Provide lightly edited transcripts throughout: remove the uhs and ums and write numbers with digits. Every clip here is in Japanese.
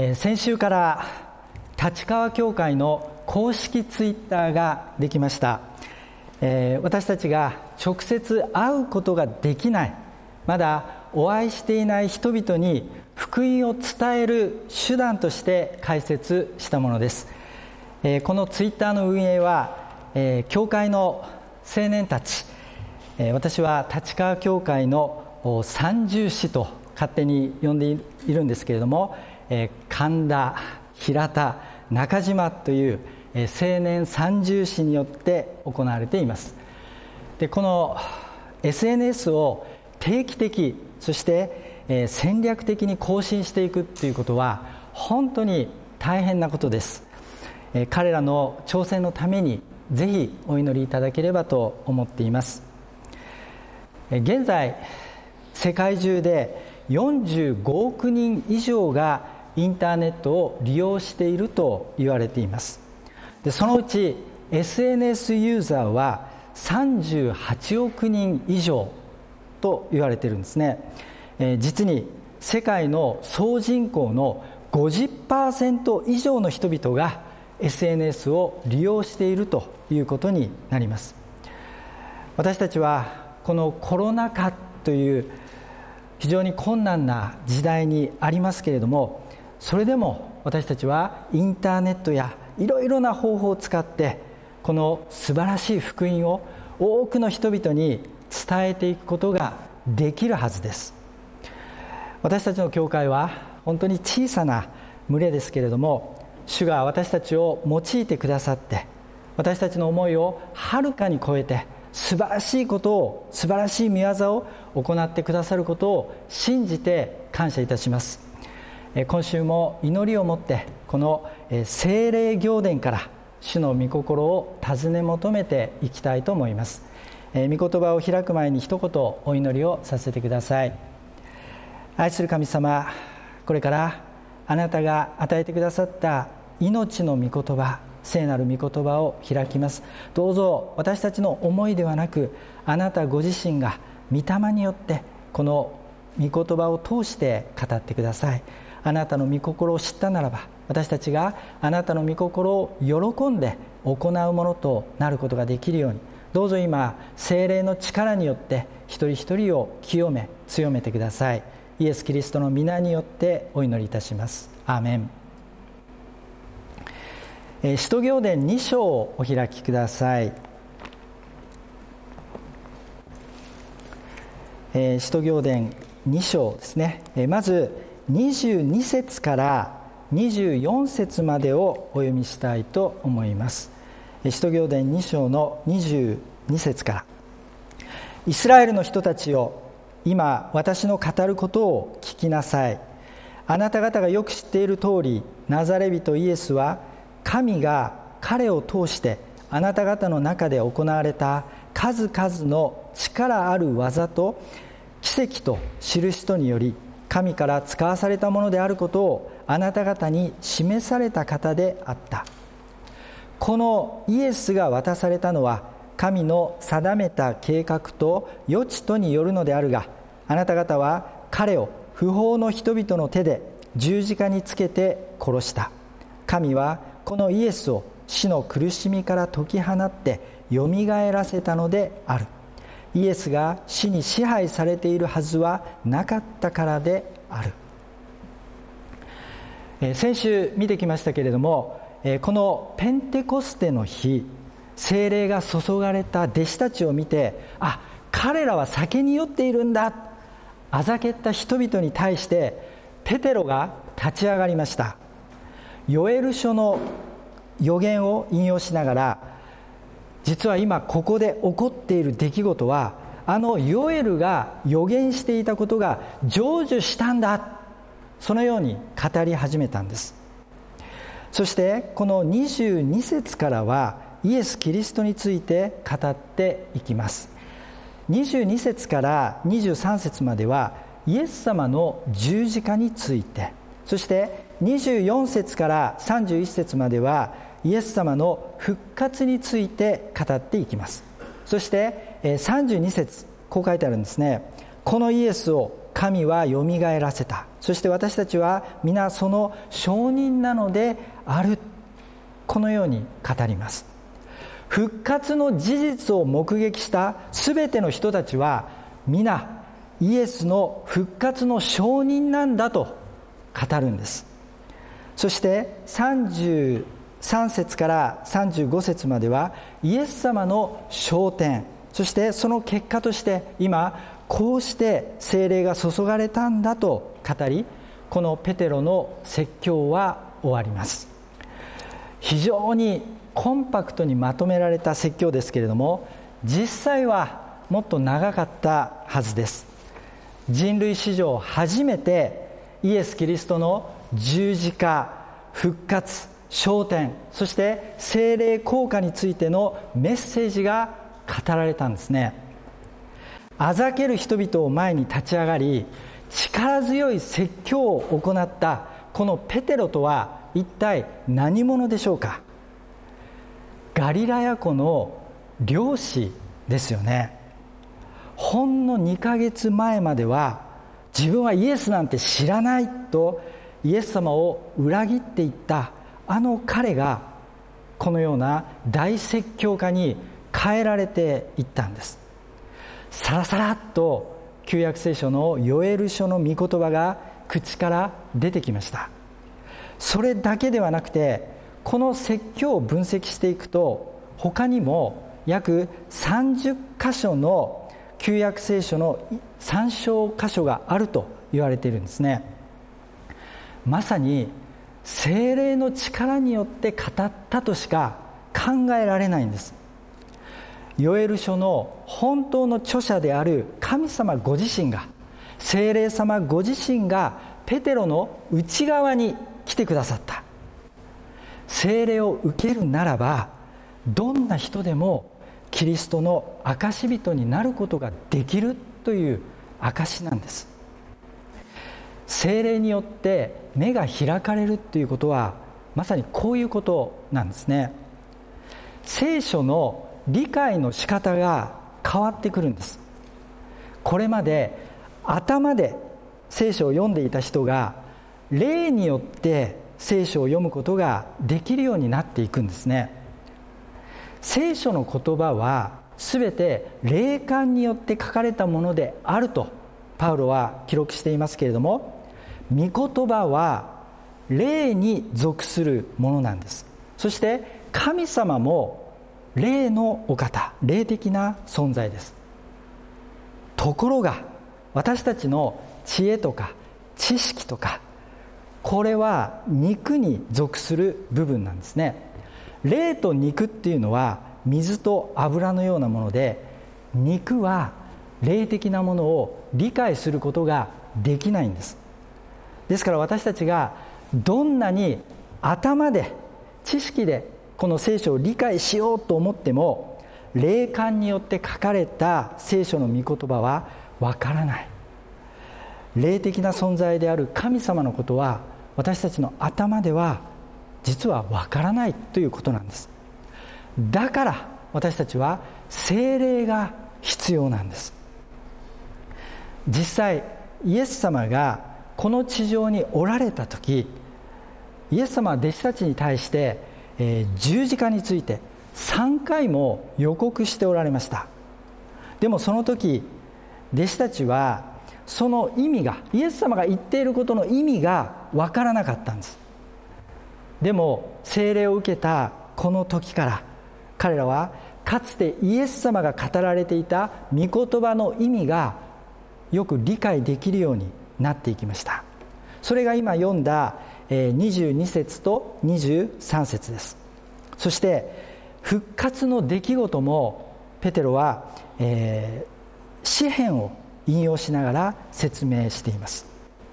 先週から立川教会の公式ツイッターができました。私たちが直接会うことができない、まだお会いしていない人々に福音を伝える手段として開設したものです。このツイッターの運営は、教会の青年たち、私は立川教会の三重士と勝手に呼んでいるんですけれども、神田、平田、中島という青年三重士によって行われています。で、この SNS を定期的、そして戦略的に更新していくということは本当に大変なことです。彼らの挑戦のためにぜひお祈りいただければと思っています。現在世界中で45億人以上がインターネットを利用していると言われています。で、そのうち SNS ユーザーは38億人以上と言われているんですね。実に世界の総人口の 50% 以上の人々が SNS を利用しているということになります。私たちはこのコロナ禍という非常に困難な時代にありますけれども、それでも私たちはインターネットやいろいろな方法を使ってこの素晴らしい福音を多くの人々に伝えていくことができるはずです。私たちの教会は本当に小さな群れですけれども、主が私たちを用いてくださって、私たちの思いをはるかに超えて素晴らしいことを、素晴らしい御業を行ってくださることを信じて感謝いたします。今週も祈りを持ってこの聖霊行伝から主の御心を尋ね求めていきたいと思います。御言葉を開く前に一言お祈りをさせてください。愛する神様、これからあなたが与えてくださった命の御言葉、聖なる御言葉を開きます。どうぞ私たちの思いではなく、あなたご自身が御霊によってこの御言葉を通して語ってください。あなたの御心を知ったならば、私たちがあなたの御心を喜んで行うものとなることができるように、どうぞ今聖霊の力によって一人一人を清め強めてください。イエス・キリストの皆によってお祈りいたします。アーメン。使徒行伝2章をお開きください。使徒行伝2章ですね。まず22節から24節までをお読みしたいと思います。使徒行伝2章の22節から。イスラエルの人たちよ、今私の語ることを聞きなさい。あなた方がよく知っている通り、ナザレ人イエスは神が彼を通してあなた方の中で行われた数々の力ある技と奇跡と印とにより、神から使わされたものであることをあなた方に示された方であった。このイエスが渡されたのは神の定めた計画と予知とによるのであるが、あなた方は彼を不法の人々の手で十字架につけて殺した。神はこのイエスを死の苦しみから解き放ってよみがえらせたのである。イエスが死に支配されているはずはなかったからである。先週見てきましたけれども、このペンテコステの日、聖霊が注がれた弟子たちを見て、あ、彼らは酒に酔っているんだ、あざけった人々に対してペテロが立ち上がりました。ヨエル書の預言を引用しながら、実は今ここで起こっている出来事は、あのヨエルが預言していたことが成就したんだ、そのように語り始めたんです。そしてこの22節からはイエス・キリストについて語っていきます。22節から23節まではイエス様の十字架について、そして24節から31節まではイエス様の復活について語っていきます。そして32節、こう書いてあるんですね。このイエスを神はよみがえらせた。そして私たちは皆その証人なのである。このように語ります。復活の事実を目撃したすべての人たちは皆イエスの復活の証人なんだと語るんです。そして33節から35節まではイエス様の昇天、そしてその結果として今こうして聖霊が注がれたんだと語り、このペテロの説教は終わります。非常にコンパクトにまとめられた説教ですけれども、実際はもっと長かったはずです。人類史上初めてイエス・キリストの十字架、復活、昇天、そして聖霊降下についてのメッセージが語られたんですね。あざける人々を前に立ち上がり、力強い説教を行ったこのペテロとは一体何者でしょうか。ガリラヤ湖の漁師ですよね。ほんの2ヶ月前までは自分はイエスなんて知らないとイエス様を裏切っていったあの彼がこのような大説教家に変えられていったんです。さらさらっと旧約聖書のヨエル書の御言葉が口から出てきました。それだけではなくて、この説教を分析していくと他にも約30箇所の旧約聖書の参照箇所があると言われているんですね。まさに聖霊の力によって語ったとしか考えられないんです。ヨエル書の本当の著者である神様ご自身が、聖霊様ご自身がペテロの内側に来てくださった。聖霊を受けるならばどんな人でもキリストの証人になることができるという証なんです。聖霊によって目が開かれるということはまさにこういうことなんですね。聖書の理解の仕方が変わってくるんです。これまで頭で聖書を読んでいた人が霊によって聖書を読むことができるようになっていくんですね。聖書の言葉はすべて霊感によって書かれたものであるとパウロは記録していますけれども、御言葉は霊に属するものなんです。そして神様も霊のお方、霊的な存在です。ところが私たちの知恵とか知識とか、これは肉に属する部分なんですね。霊と肉っていうのは水と油のようなもので、肉は霊的なものを理解することができないんです。ですから私たちがどんなに頭で知識でこの聖書を理解しようと思っても、霊感によって書かれた聖書の御言葉はわからない。霊的な存在である神様のことは私たちの頭では実はわからないということなんです。だから私たちは聖霊が必要なんです。実際イエス様がこの地上におられた時、イエス様は弟子たちに対して、十字架について3回も予告しておられました。でもその時弟子たちはその意味が、イエス様が言っていることの意味が分からなかったんです。でも聖霊を受けたこの時から彼らはかつてイエス様が語られていた御言葉の意味がよく理解できるようになっていきました。それが今読んだ22節と23節です。そして復活の出来事もペテロは、詩編を引用しながら説明しています。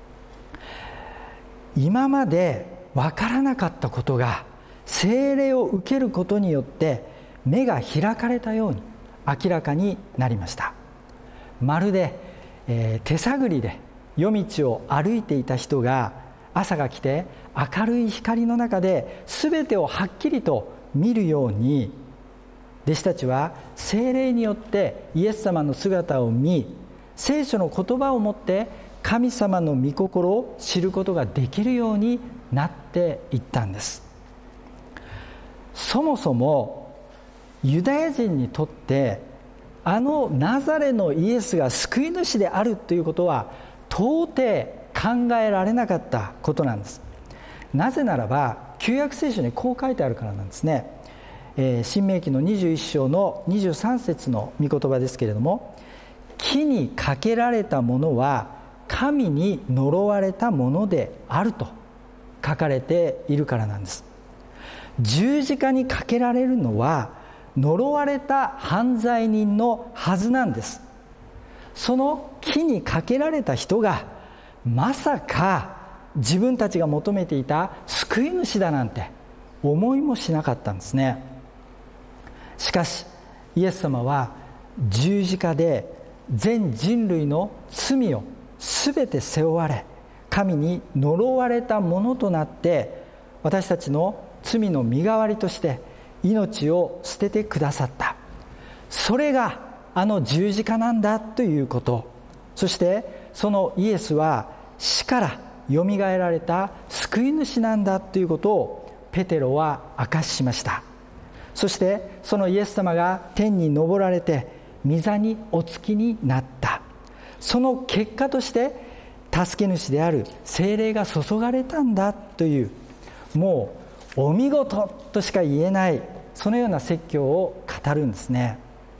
今まで分からなかったことが聖霊を受けることによって目が開かれたように明らかになりました。まるで、手探りで夜道を歩いていた人が朝が来て明るい光の中で全てをはっきりと見るように、弟子たちは聖霊によってイエス様の姿を見、聖書の言葉をもって神様の御心を知ることができるようになっていったんです。そもそもユダヤ人にとってナザレのイエスが救い主であるということは到底考えられなかったことなんです。なぜならば旧約聖書にこう書いてあるからなんですね。申命記の21章の23節の御言葉ですけれども、木にかけられたものは神に呪われたものであると書かれているからなんです。十字架にかけられるのは呪われた犯罪人のはずなんです。その木にかけられた人がまさか自分たちが求めていた救い主だなんて思いもしなかったんですね。しかしイエス様は十字架で全人類の罪をすべて背負われ、神に呪われたものとなって私たちの罪の身代わりとして命を捨ててくださった。それが十字架なんだということ、そしてそのイエスは死からよみがえられた救い主なんだということをペテロは明かししました。そしてそのイエス様が天に昇られて御座におつきになった。その結果として助け主である聖霊が注がれたんだという、もうお見事としか言えない、そのような説教を語るんですね。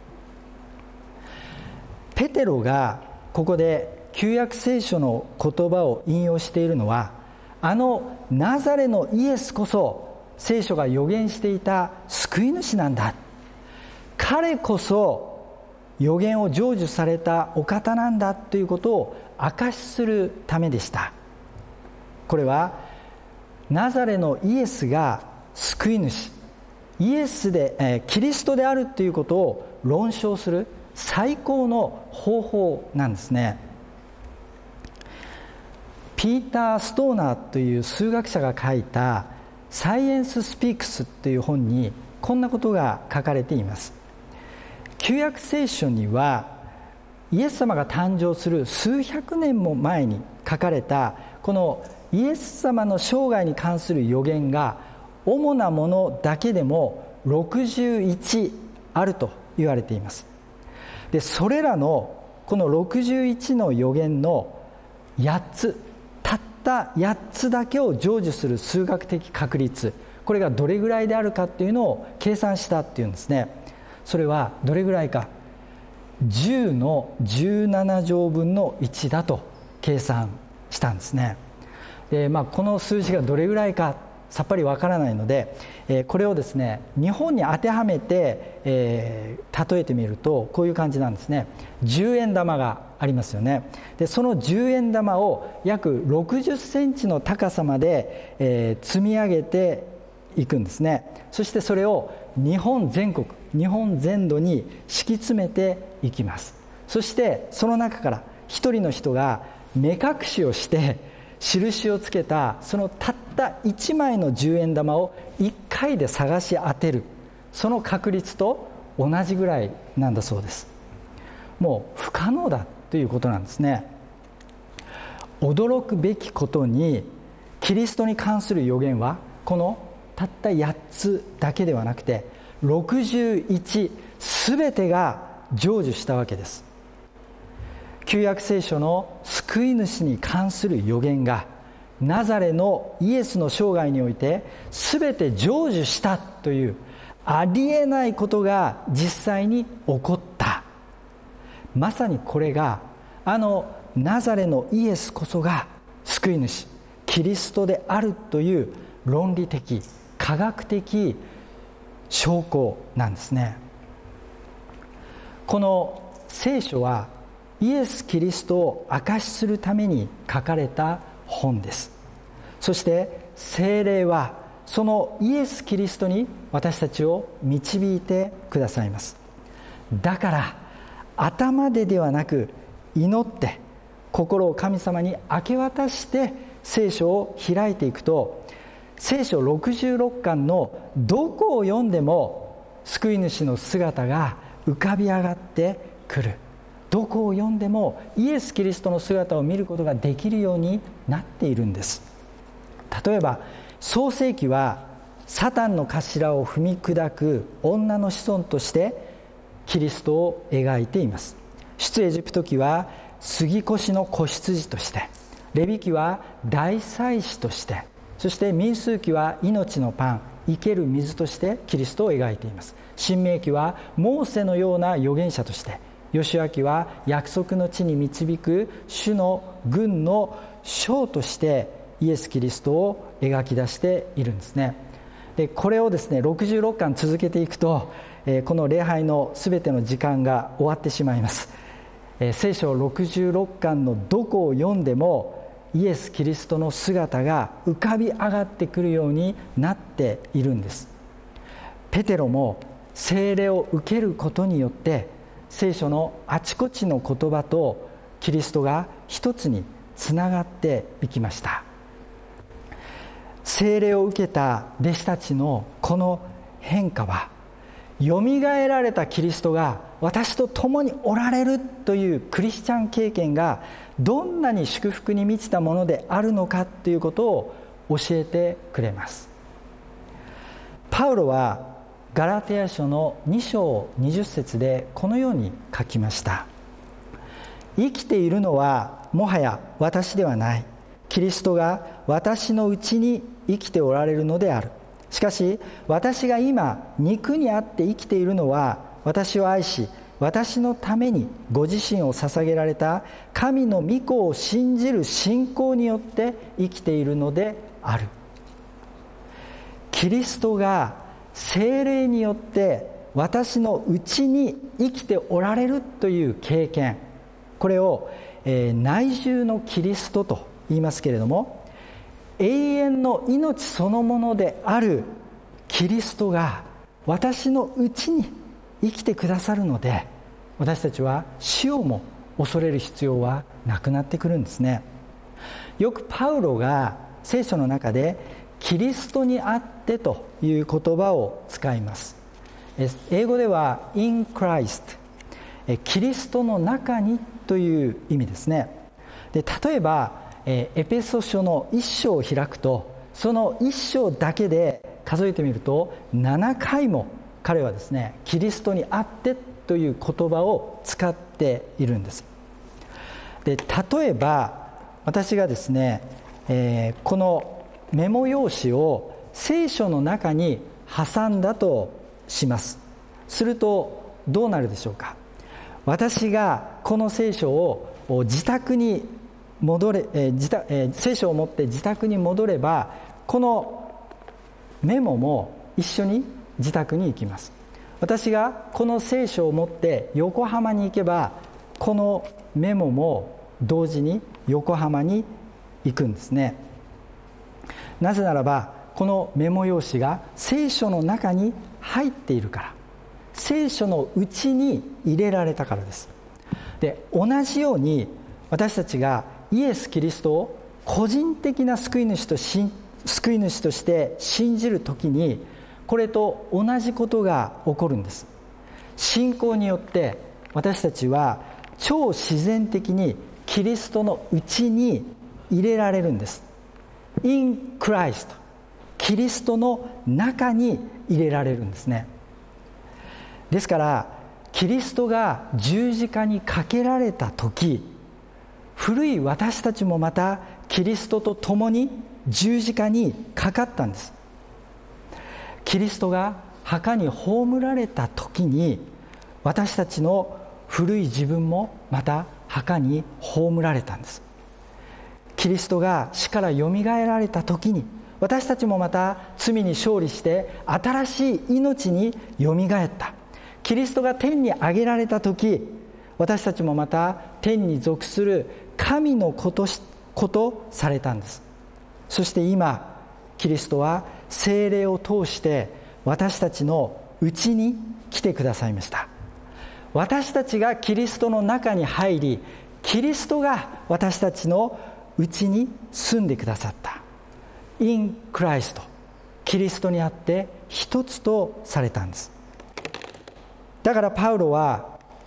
ペテロがここで旧約聖書の言葉を引用しているのは、ナザレのイエスこそ聖書が予言していた救い主なんだ、彼こそ予言を成就されたお方なんだということを証しするためでした。これはナザレのイエスが救い主、イエスで、キリストであるということを論証する最高の方法なんですね。ピーター・ストーナーという数学者が書いたサイエンス・スピークスという本にこんなことが書かれています。旧約聖書にはイエス様が誕生する数百年も前に書かれたこのイエス様の生涯に関する予言が主なものだけでも61あると言われています。でそれらのこの61の予言の8つ、たった8つだけを成就する数学的確率、これがどれぐらいであるかっていうのを計算したっていうんですね。それはどれぐらいか、10の17乗分の1だと計算したんですね。で、この数字がどれぐらいかさっぱりわからないので、これをですね日本に当てはめて、例えてみるとこういう感じなんですね。10円玉がありますよね。でその10円玉を約60センチの高さまで、積み上げていくんですね。そしてそれを日本全国、日本全土に敷き詰めていきます。そしてその中から一人の人が目隠しをして印をつけたそのたった1枚の10円玉を1回で探し当てる、その確率と同じぐらいなんだそうです。もう不可能だということなんですね。驚くべきことにキリストに関する予言はこのたった8つだけではなくて61全てが成就したわけです。旧約聖書の救い主に関する予言がナザレのイエスの生涯において全て成就したというありえないことが実際に起こった。まさにこれがナザレのイエスこそが救い主キリストであるという論理的科学的証拠なんですね。この聖書はイエス・キリストを証しするために書かれた本です。そして聖霊はそのイエス・キリストに私たちを導いてくださいます。だから頭ではなく祈って心を神様に明け渡して聖書を開いていくと、聖書66巻のどこを読んでも救い主の姿が浮かび上がってくる。 どこを読んでもイエス・キリストの姿を見ることができるようになっているんです。例えば創世記はサタンの頭を踏み砕く女の子孫としてキリストを描いています。出エジプト記は杉越の子羊として、レビ記は大祭司として、そして民数記は命のパン、生ける水としてキリストを描いています。申命記はモーセのような預言者として、ヨシュア記は約束の地に導く主の軍の将としてイエス・キリストを描き出しているんですね。でこれをですね66巻続けていくと、この礼拝のすべての時間が終わってしまいます。聖書66巻のどこを読んでもイエス・キリストの姿が浮かび上がってくるようになっているんです。ペテロも聖霊を受けることによって聖書のあちこちの言葉とキリストが一つにつながっていきました。聖霊を受けた弟子たちのこの変化は、よみがえられたキリストが私と共におられるというクリスチャン経験がどんなに祝福に満ちたものであるのかということを教えてくれます。パウロはガラテヤ書の2章20節でこのように書きました。生きているのはもはや私ではない、キリストが私のうちに生きておられるのである。しかし私が今肉にあって生きているのは、私を愛し私のためにご自身を捧げられた神の御子を信じる信仰によって生きているのである。キリストが聖霊によって私のうちに生きておられるという経験、これを、内住のキリストと言いますけれども、永遠の命そのものであるキリストが私のうちに生きてくださるので、私たちは死をも恐れる必要はなくなってくるんですね。よくパウロが聖書の中でキリストにあってという言葉を使います。英語では in Christ、 キリストの中にという意味ですね。で例えばエペソ書の1章を開くと、その1章だけで数えてみると7回も彼はですね、キリストにあってという言葉を使っているんです。で例えば私がですね、このメモ用紙を聖書の中に挟んだとします。するとどうなるでしょうか。私がこの聖書を自宅に聖書を持って自宅に戻れば、このメモも一緒に自宅に行きます。私がこの聖書を持って横浜に行けば、このメモも同時に横浜に行くんですね。なぜならばこのメモ用紙が聖書の中に入っているから、聖書のうちに入れられたからです。で同じように私たちがイエス・キリストを個人的な救い主として信じるときに、これと同じことが起こるんです。信仰によって私たちは超自然的にキリストのうちに入れられるんです。 In Christ、 キリストの中に入れられるんですね。ですからキリストが十字架にかけられた時、古い私たちもまたキリストと共に十字架にかかったんです。キリストが墓に葬られた時に、私たちの古い自分もまた墓に葬られたんです。キリストが死からよみがえられた時に、私たちもまた罪に勝利して新しい命によみがえった。キリストが天に上げられた時、私たちもまた天に属する神の子とされたんです。そして今キリストは聖霊を通して私たちのうちに来てくださいました。私たちがキリストの中に入り、キリストが私たちのうちに住んでくださった。 In Christ、 キリストにあって一つとされたんです。だからパウロは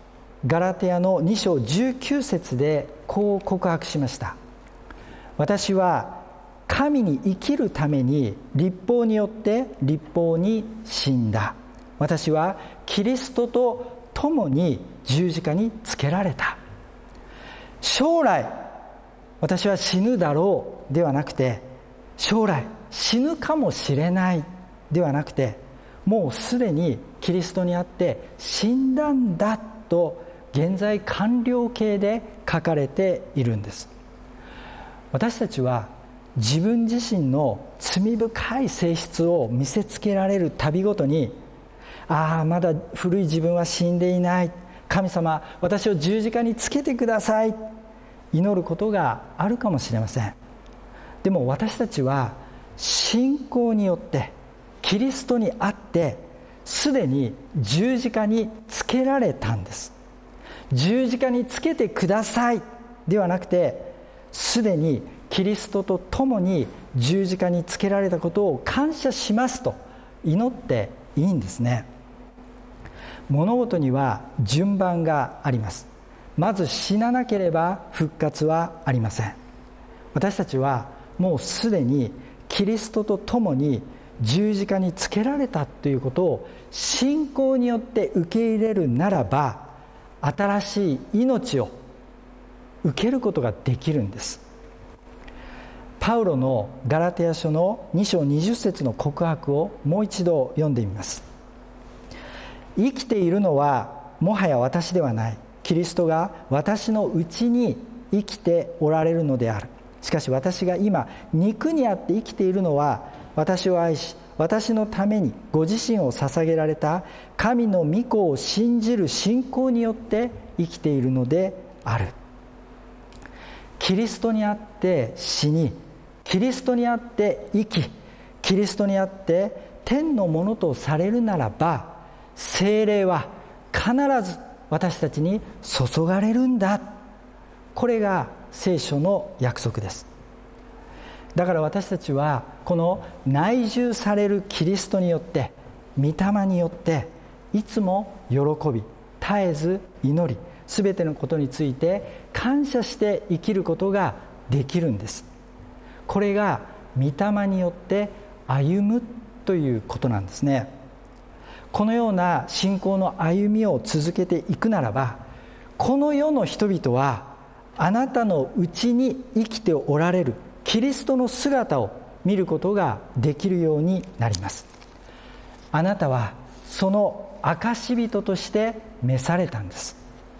ガラテヤの2章19節でこう告白しました。私は神に生きるために律法によって律法に死んだ。私はキリストと共に十字架につけられた。将来私は死ぬだろうではなくて、将来死ぬかもしれないではなくて、もうすでにキリストにあって死んだんだと現在完了形で書かれているんです。私たちは自分自身の罪深い性質を見せつけられるたびごとに、まだ古い自分は死んでいない、神様私を十字架につけてください、祈ることがあるかもしれません。でも私たちは信仰によってキリストにあってすでに十字架につけられたんです。十字架につけてくださいではなくて、すでにキリストと共に十字架につけられたことを感謝しますと祈っていいんですね。物事には順番があります。まず死ななければ復活はありません。私たちはもうすでにキリストと共に十字架につけられたということを信仰によって受け入れるならば、新しい命を受けることができるんです。パウロのガラテヤ書の2章20節の告白をもう一度読んでみます。生きているのはもはや私ではない、キリストが私のうちに生きておられるのである。しかし私が今肉にあって生きているのは、私を愛し私のためにご自身を捧げられた神の御子を信じる信仰によって生きているのである。キリストにあって死に、キリストにあって生き、キリストにあって天のものとされるならば、聖霊は必ず私たちに注がれるんだ。これが聖書の約束です。だから私たちはこの内住されるキリストによって、御霊によっていつも喜び絶えず祈り、すべてのことについて感謝して生きることができるんです。これが御霊によって歩むということなんですね。このような信仰の歩みを続けていくならば、この世の人々はあなたのうちに生きておられるキリストの姿を見ることができるようになります。あなたはその証人として召されたんです。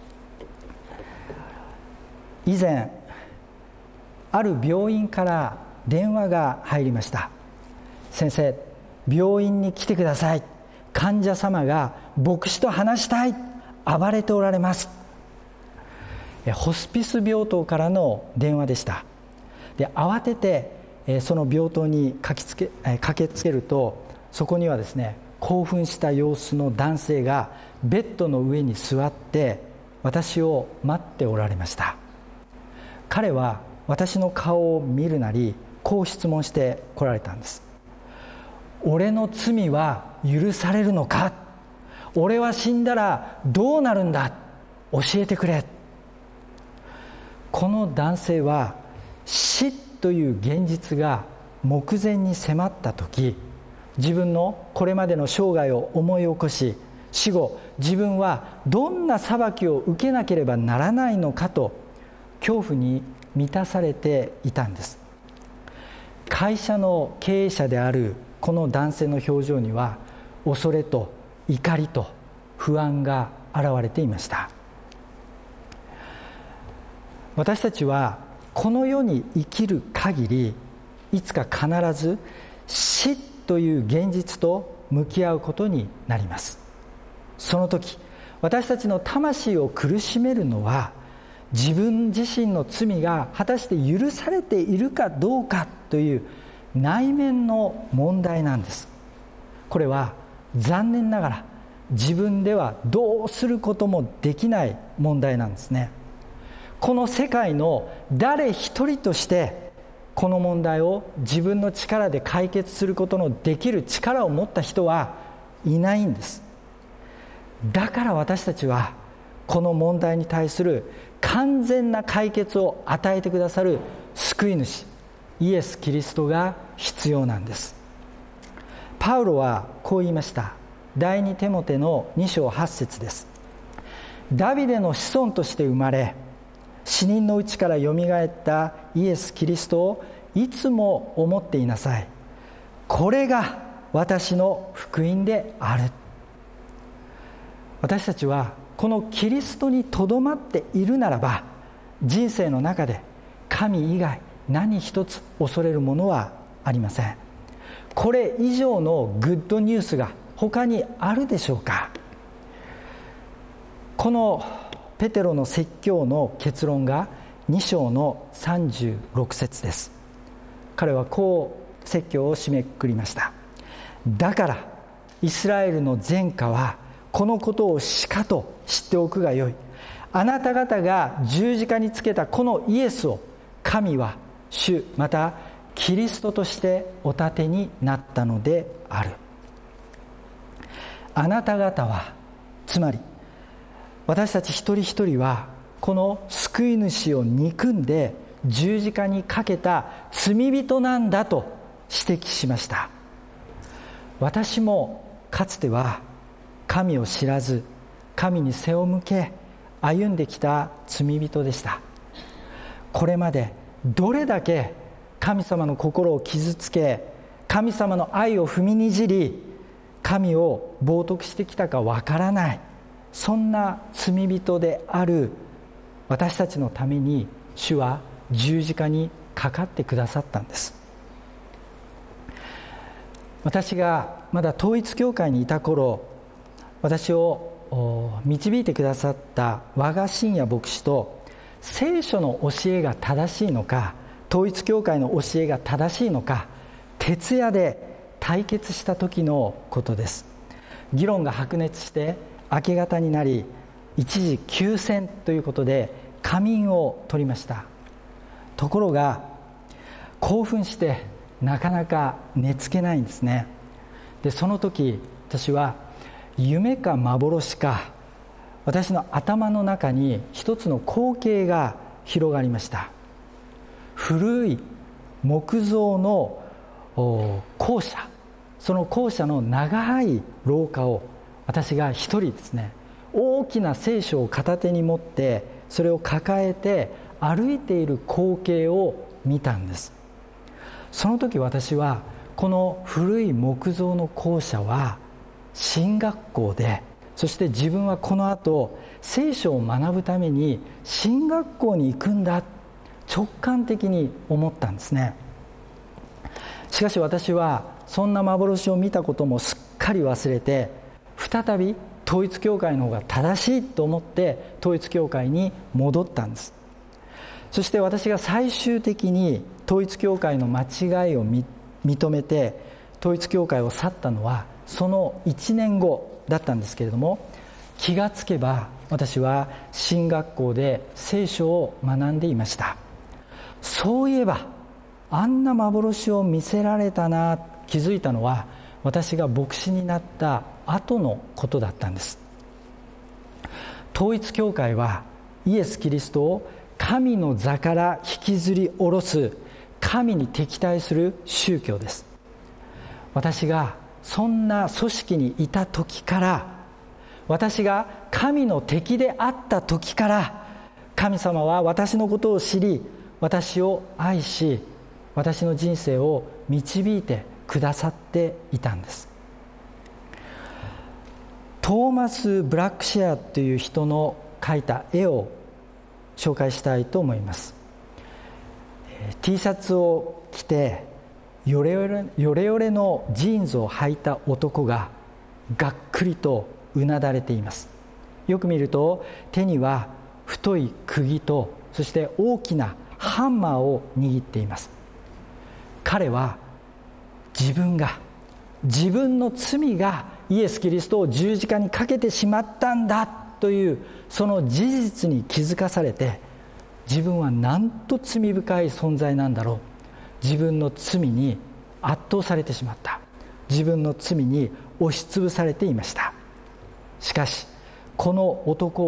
以前ある病院から電話が入りました。先生、病院に来てください、患者様が牧師と話したい、暴れておられます。ホスピス病棟からの電話でした。で、慌ててその病棟に駆けつけると、そこにはですね、興奮した様子の男性がベッドの上に座って私を待っておられました。彼は私の顔を見るなりこう質問してこられたんです。俺の罪は許されるのか、俺は死んだらどうなるんだ、教えてくれ。この男性は死という現実が目前に迫った時、自分のこれまでの生涯を思い起こし、死後自分はどんな裁きを受けなければならないのかと恐怖に満たされていたんです。会社の経営者であるこの男性の表情には恐れと怒りと不安が現れていました。私たちはこの世に生きる限り、いつか必ず死という現実と向き合うことになります。その時、私たちの魂を苦しめるのは、自分自身の罪が果たして許されているかどうかという内面の問題なんです。これは残念ながら自分ではどうすることもできない問題なんですね。この世界の誰一人としてこの問題を自分の力で解決することのできる力を持った人はいないんです。だから私たちはこの問題に対する完全な解決を与えてくださる救い主イエス・キリストが必要なんです。パウロはこう言いました。第2テモテの2章8節です。ダビデの子孫として生まれ、死人のうちからよみがえったイエス・キリストをいつも思っていなさい。これが私の福音である。私たちはこのキリストにとどまっているならば、人生の中で神以外何一つ恐れるものはありません。これ以上のグッドニュースが他にあるでしょうか。このペテロの説教の結論が2章の36節です。彼はこう説教を締めくくりました。だからイスラエルの全家はこのことをしかと知っておくがよい。あなた方が十字架につけたこのイエスを神は主またキリストとしてお立てになったのである。あなた方は、つまり私たち一人一人はこの救い主を憎んで十字架にかけた罪人なんだと指摘しました。私もかつては神を知らず神に背を向け歩んできた罪人でした。これまでどれだけ神様の心を傷つけ、神様の愛を踏みにじり、神を冒涜してきたかわからない、そんな罪人である私たちのために主は十字架にかかってくださったんです。私がまだ統一教会にいた頃、私を導いてくださった和賀真也牧師と聖書の教えが正しいのか、統一教会の教えが正しいのか、徹夜で対決した時のことです。議論が白熱して明け方になり、一時休戦ということで仮眠を取りました。ところが興奮してなかなか寝つけないんですね。でその時私は夢か幻か、私の頭の中に一つの光景が広がりました。古い木造の校舎、その校舎の長い廊下を私が一人ですね、大きな聖書を片手に持ってそれを抱えて歩いている光景を見たんです。その時私はこの古い木造の校舎は神学校で、そして自分はこの後聖書を学ぶために神学校に行くんだ、直感的に思ったんですね。しかし私はそんな幻を見たこともすっかり忘れて、再び統一教会の方が正しいと思って統一教会に戻ったんです。そして私が最終的に統一教会の間違いを認めて統一教会を去ったのはその1年後だったんですけれども、気がつけば私は神学校で聖書を学んでいました。そういえばあんな幻を見せられたな、気づいたのは私が牧師になった後のことだったんです。統一教会はイエス・キリストを神の座から引きずり下ろす神に敵対する宗教です。私がそんな組織にいた時から、私が神の敵であった時から、神様は私のことを知り、私を愛し、私の人生を導いてくださっていたんです。トーマス・ブラックシェアという人の描いた絵を紹介したいと思います。T シャツを着てヨレヨレのジーンズを履いた男ががっくりとうなだれています。よく見ると手には太い釘と、そして大きなハンマーを握っています。彼は自分の罪がイエス・キリストを十字架にかけてしまったんだというその事実に気づかされて、自分はなんと罪深い存在なんだろう、自分の罪に圧倒されてしまった、自分の罪に押しつぶされていました。しかしこの男を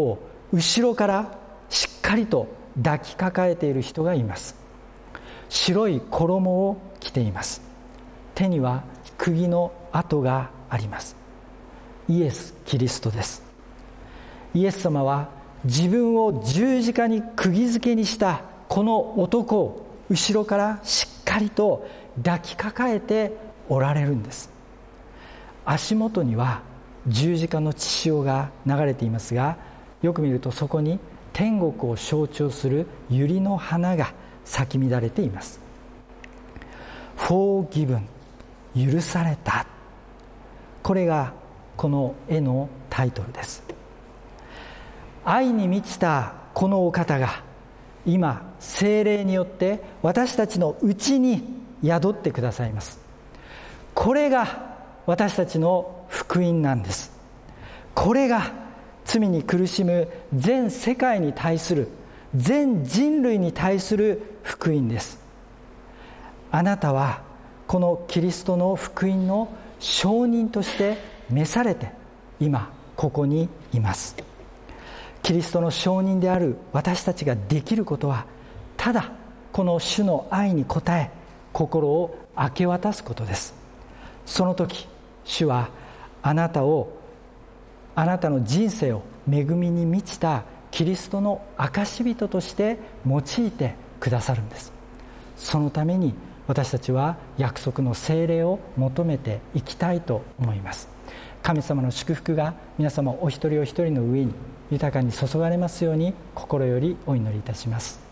後ろからしっかりと抱きかかえている人がいます。白い衣を着ています。手には釘の跡があります。イエス・キリストです。イエス様は自分を十字架に釘付けにしたこの男を後ろからしっかりと抱きかかえておられるんです。足元には十字架の血潮が流れていますが、よく見るとそこに天国を象徴する百合の花が咲き乱れています。 Forgiven 許された、これがこの絵のタイトルです。愛に満ちたこのお方が今聖霊によって私たちのうちに宿ってくださいます。これが私たちの福音なんです。これが罪に苦しむ全世界に対する、全人類に対する福音です。あなたはこのキリストの福音の証人として召されて今ここにいます。キリストの証人である私たちができることは、ただこの主の愛に応え心を明け渡すことです。その時主はあなたの人生を恵みに満ちたキリストの証人として用いてくださるんです。そのために私たちは約束の聖霊を求めていきたいと思います。神様の祝福が皆様お一人お一人の上に豊かに注がれますように心よりお祈りいたします。